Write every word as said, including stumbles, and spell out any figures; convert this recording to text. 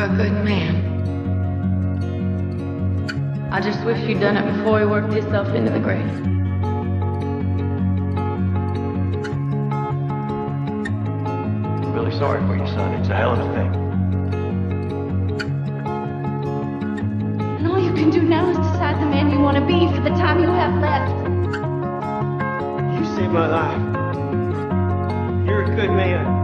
You're a good man. I just wish you'd done it before he worked himself into the grave. I'm really sorry for you, son. It's a hell of a thing. And all you can do now is decide the man you want to be for the time you have left. You saved my life. You're a good man.